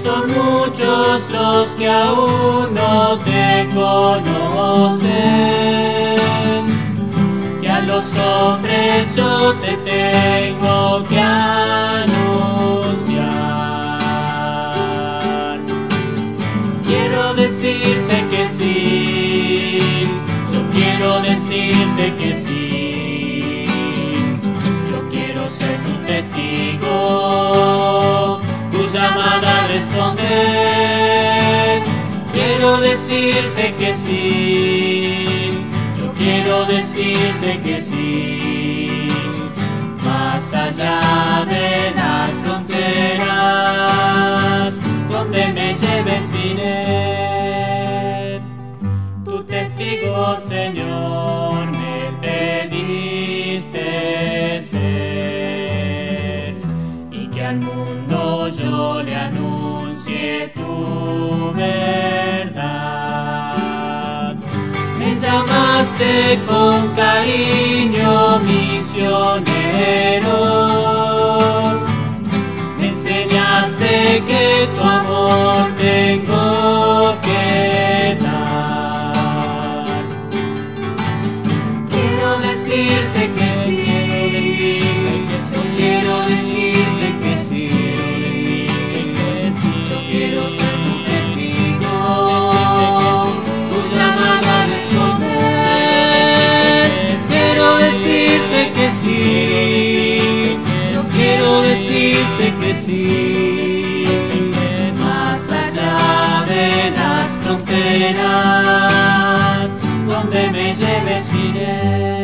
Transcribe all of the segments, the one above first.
son muchos los que aún no te conocen, que a los hombres yo te tengo que anunciar. Quiero decirte que sí, yo quiero decirte que sí, yo quiero ser tu testigo, tu llamada a responder. Quiero decirte que sí, yo quiero decirte que sí, más allá de las fronteras, donde me lleves iré. Tu testigo, Señor, me pediste ser, y que al mundo yo le anuncie tu verdad. Me llamaste con cariño misionero, me enseñaste que tu amor tengo que dar. Quiero decirte que sí, yo quiero decirte que sí, yo quiero ser tu testigo, tu llamada a responder. Quiero decirte que sí, yo quiero decirte que sí, más allá de las fronteras, donde me lleves iré.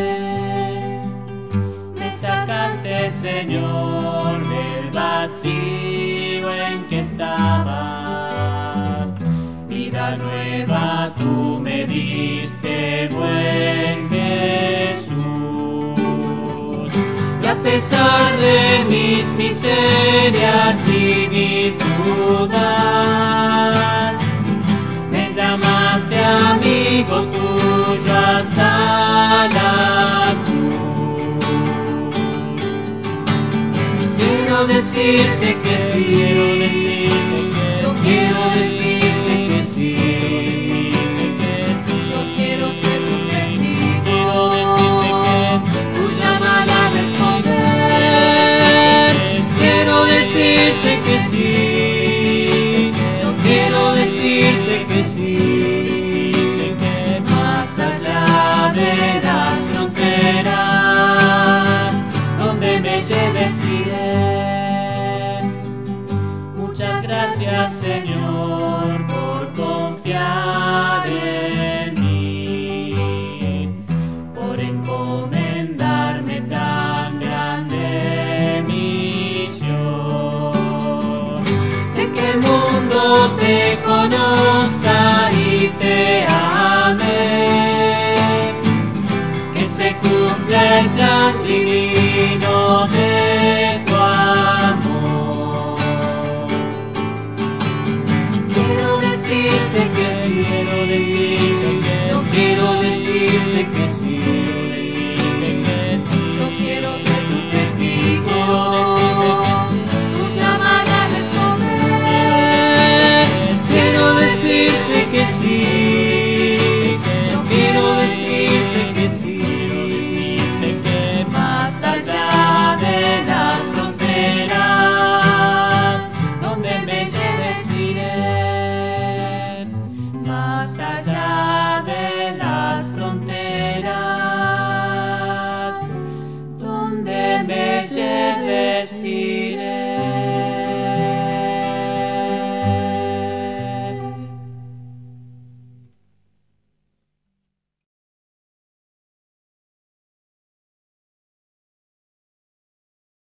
Me sacaste, Señor, del vacío en que estaba, vida nueva tú me diste, buen Jesús. Y a pesar de mis miserias y mis dudas, me llamaste amigo tuyo hasta la cruz. Quiero decirte que sí, yo quiero decirte